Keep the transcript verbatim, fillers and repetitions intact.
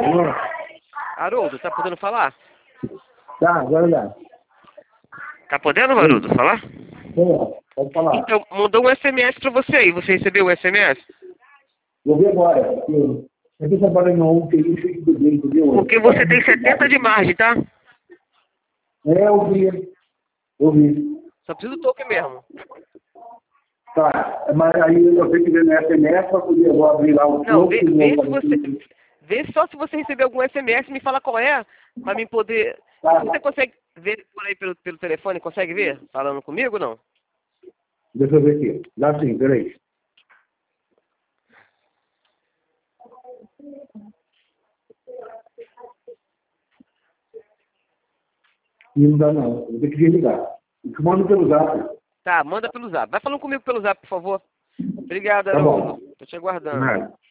Haroldo, tá podendo falar? Tá, agora dá. Tá podendo, Haroldo, falar? Sim, pode falar. Então, mandou um S M S pra você aí. Você recebeu o S M S? Vou ver agora. Eu estou trabalhando ontem, eu fiz do bem, entendeu? Porque você tem setenta de margem, tá? É, eu vi. Eu vi. Só precisa do token mesmo. Tá, mas aí eu tenho que ver no S M S para poder eu vou abrir lá o Não, vê, token, vê vou se fazer você... tudo. Vê só se você recebeu algum S M S, me fala qual é, pra mim poder... Tá. Você consegue ver por aí pelo, pelo telefone? Consegue ver? Falando comigo ou não? Deixa eu ver aqui. Dá sim, peraí. Não dá não, eu tenho que desligar. Eu mando pelo zap. Tá, manda pelo zap. Vai falando comigo pelo zap, por favor. Obrigado, Tá bom. Haroldo. Tô te aguardando. Nada.